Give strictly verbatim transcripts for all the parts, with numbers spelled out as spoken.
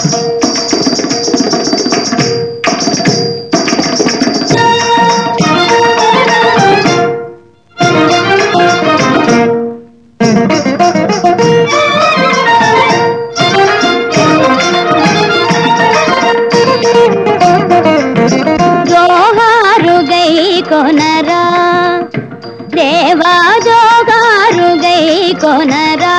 కొనరా దేవా జోగారు గై కొనరా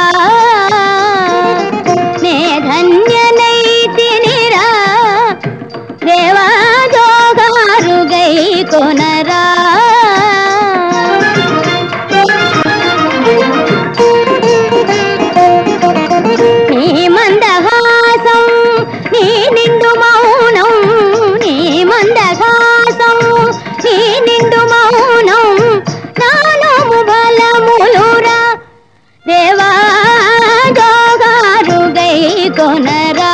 నే ధన్యనైతినిరా దేవా జోగారు గై కొనరా నీ మందహాసం నీ నిండు మౌనం నీ మందహాసం నీ నిండు మౌనం నానము బలములురా దేవా జోగారు గై కొనరా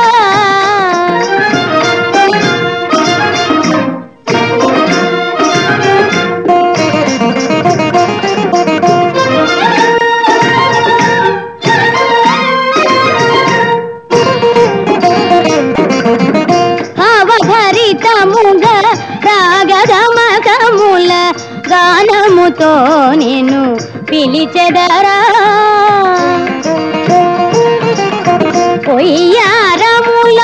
అవభరితముగ రాగగమకముల గానముతో నిన్ను పిలిచెదరా పొయ్యారముల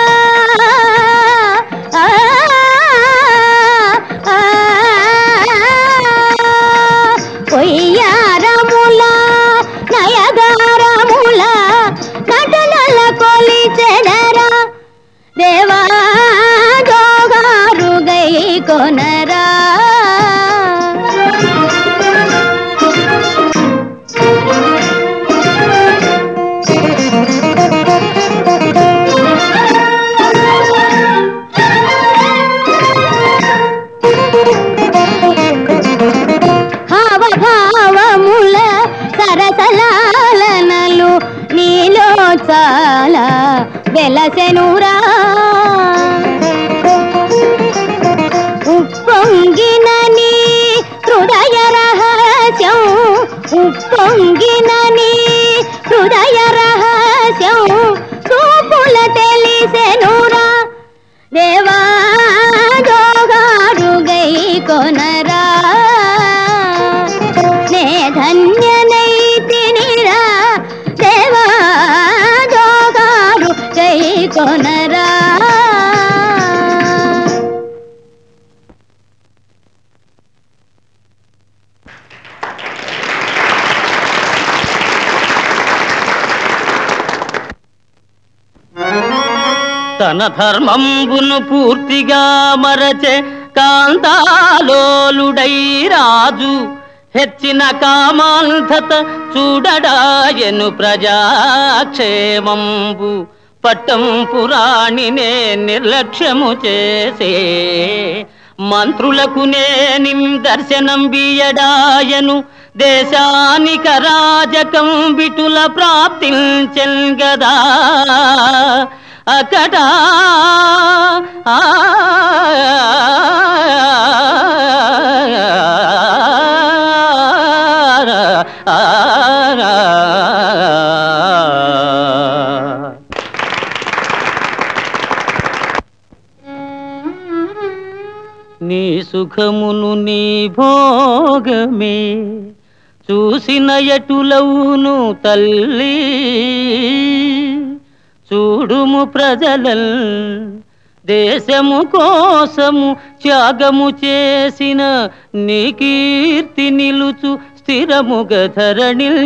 పొయ్యారముల నయగారముల నటనల కొలిచెదరా దేవా జోగారు గై కొనరా హావభావముల సరసలాలనలు నీలో చాలా వెలసెనురా ఉప్పొంగిన నీ హృదయ రహస్యం ఉప్పొంగిన నీ హృదయ రహస్యం చూపుల తెలిసెనురా దేవా జోగారు గై కొనరా నే ధన్యనైతినిరా దేవా జోగారు గై కొనరా తన ధర్మంబును పూర్తిగా మరచే కాంతాలోలుడై రాజు హెచ్చిన కామాంధత చూడడాయను ప్రజాక్షేమంబు పట్టం పురాణినే నిర్లక్ష్యము చేసే మంత్రులకు నేనిం దర్శనం బియడాయను దేశానిక రాజకం బిటుల ప్రాప్తించెన్ గదా అకటా నీ సుఖమును నీ భోగమే చూసిన ఎటులవును తల్లి చూడుము ప్రజలల్ దేశము కోసము త్యాగము చేసిన నీ కీర్తి నిలుచు స్థిరముగ ధరణిల్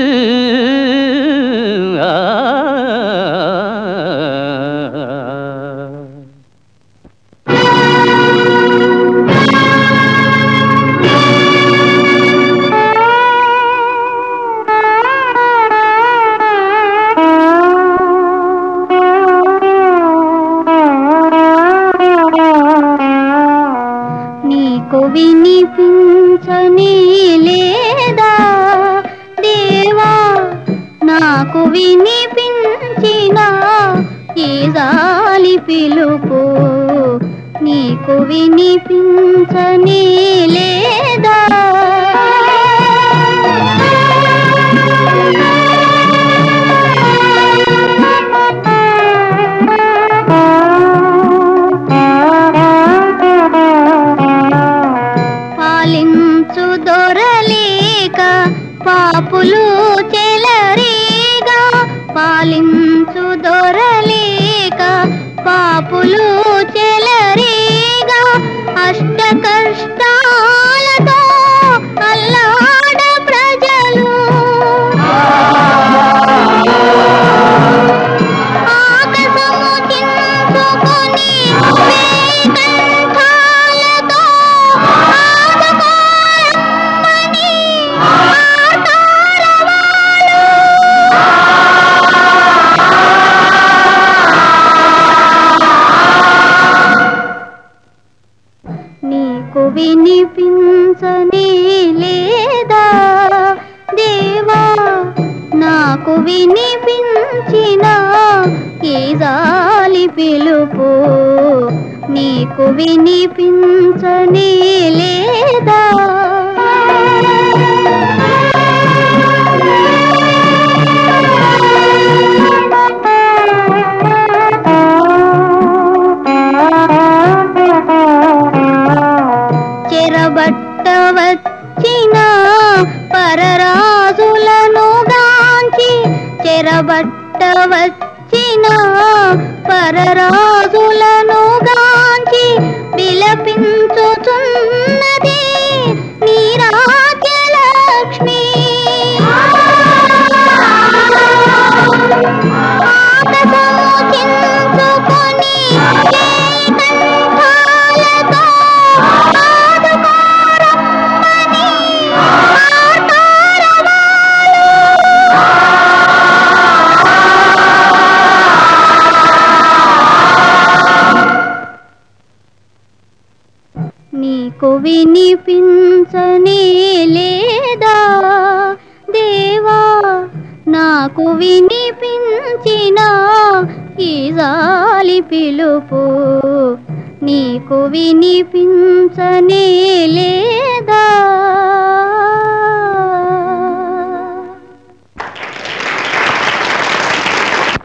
వినిపించని లేదా దేవా నాకు వినిపించిన ఈ జాలి పిలుపు నీకు వినిపించని లేదా వినిపించు దొరలేక పాపులు చెలరేగా అష్ట కష్టాలతో అల్లాడ ప్రజలు ఆకాశము చించుకొని వేకంఠాలతో ఆదుకోరమ్మని ఆర్తారవాలు. నీకు వినిపించనే లేదా దేవా, నాకు వినిపించిన ఈ జాలి పిలుపు నీకు వినిపించనే లేదా? చెరబట్ట వచ్చిన పరరాజులను గాంచి చెరబట్ట వచ్చిన పరరాజులను గాంచి విలపించుచున్నది నీ రాజ్యలక్ష్మి. ఆకాశము చించుకొని వేకంఠాలతో ఆదుకోరమ్మని ఆర్తారవాలు. నీకు వినిపించనే లేదా దేవా, నాకు వినిపించిన ఈ జాలి పిలుపు నీకు వినిపించనే లేదా?